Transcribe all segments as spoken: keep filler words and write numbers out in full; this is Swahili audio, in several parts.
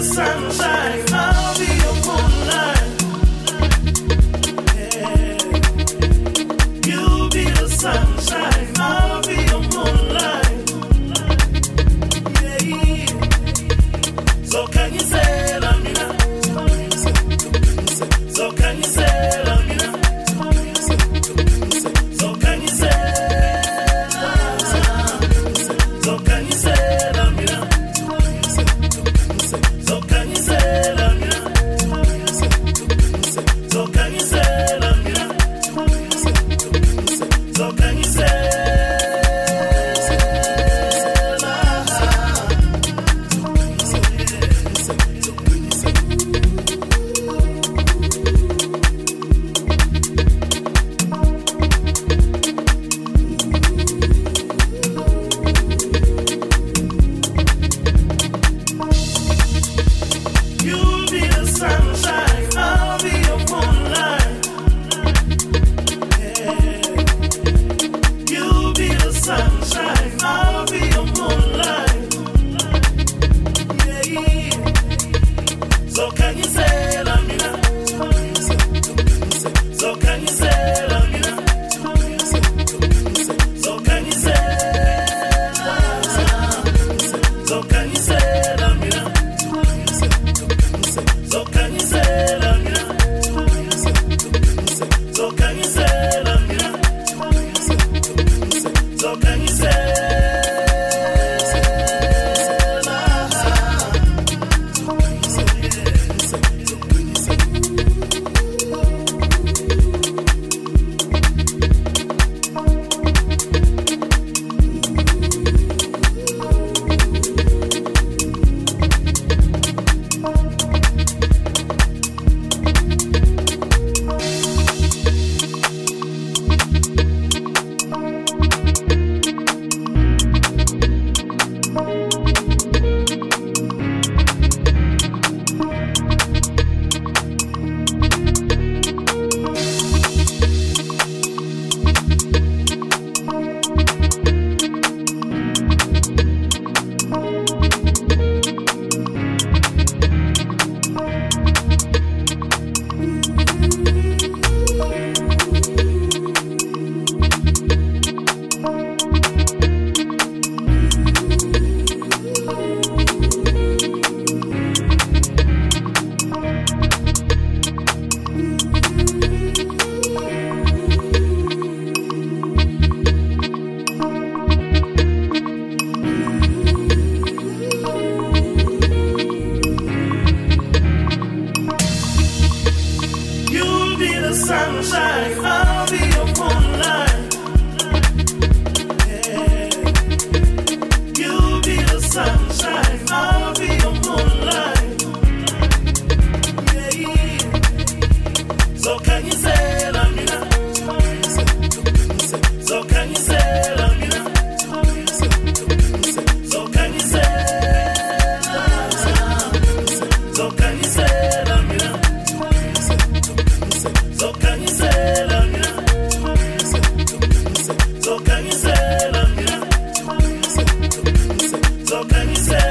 sunshine, I'll be your moonlight. Yeah. You'll be the sunshine, I'll be your moonlight. Yeah. So can you say la mina? So can you say la mina? So can you say So can you say la mina? So can you say la mina? So can you say la mina? So can you say you'll be the sunshine, I'll be your moonlight. Yeah. You'll be the sunshine, I'll be your moonlight. Yeah. So can you say la mina? So can you say la mina? So can you say So can you say la mina? So can you say la mina? So can you say la mina? So can you say you'll be the sunshine, I'll be your moonlight. Yeah. You'll be the sunshine, I'll be your moonlight. Yeah. So can you say la mina? So can you say la mina? So can you say So can you say la mina? So can you say la mina? So can you say la mina? So can you say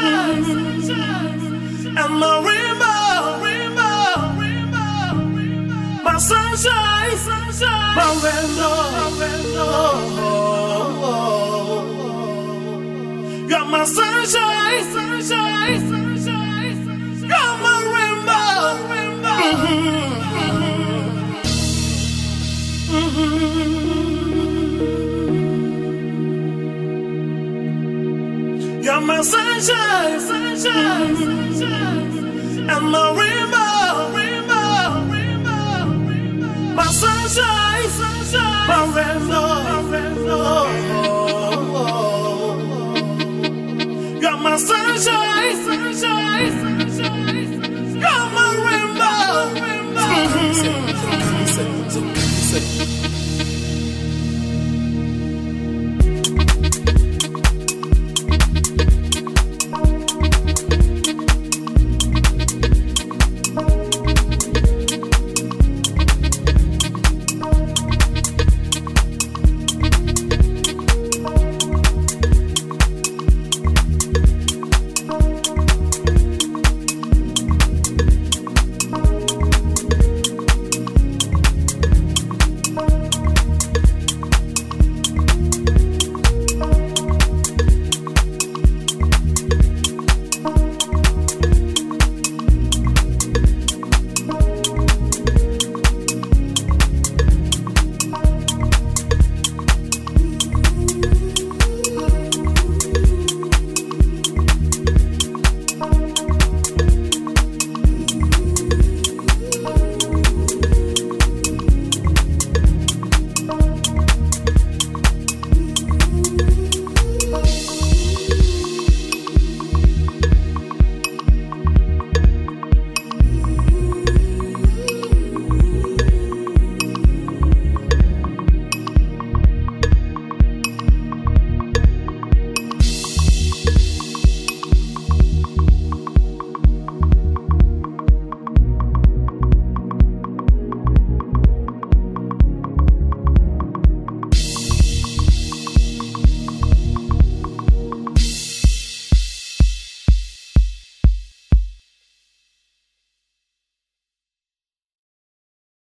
sunshine, sunshine, and my rainbow, rainbow, rainbow, my sunshine, sunshine, my rainbow, rainbow. You're my sunshine, sunshine, sunshine, you're my rainbow, rainbow. Mm-hmm. You're my sunshine, sunshine, sunshine, and my rainbow, rainbow, rainbow, my sunshine, sunshine, my rainbow.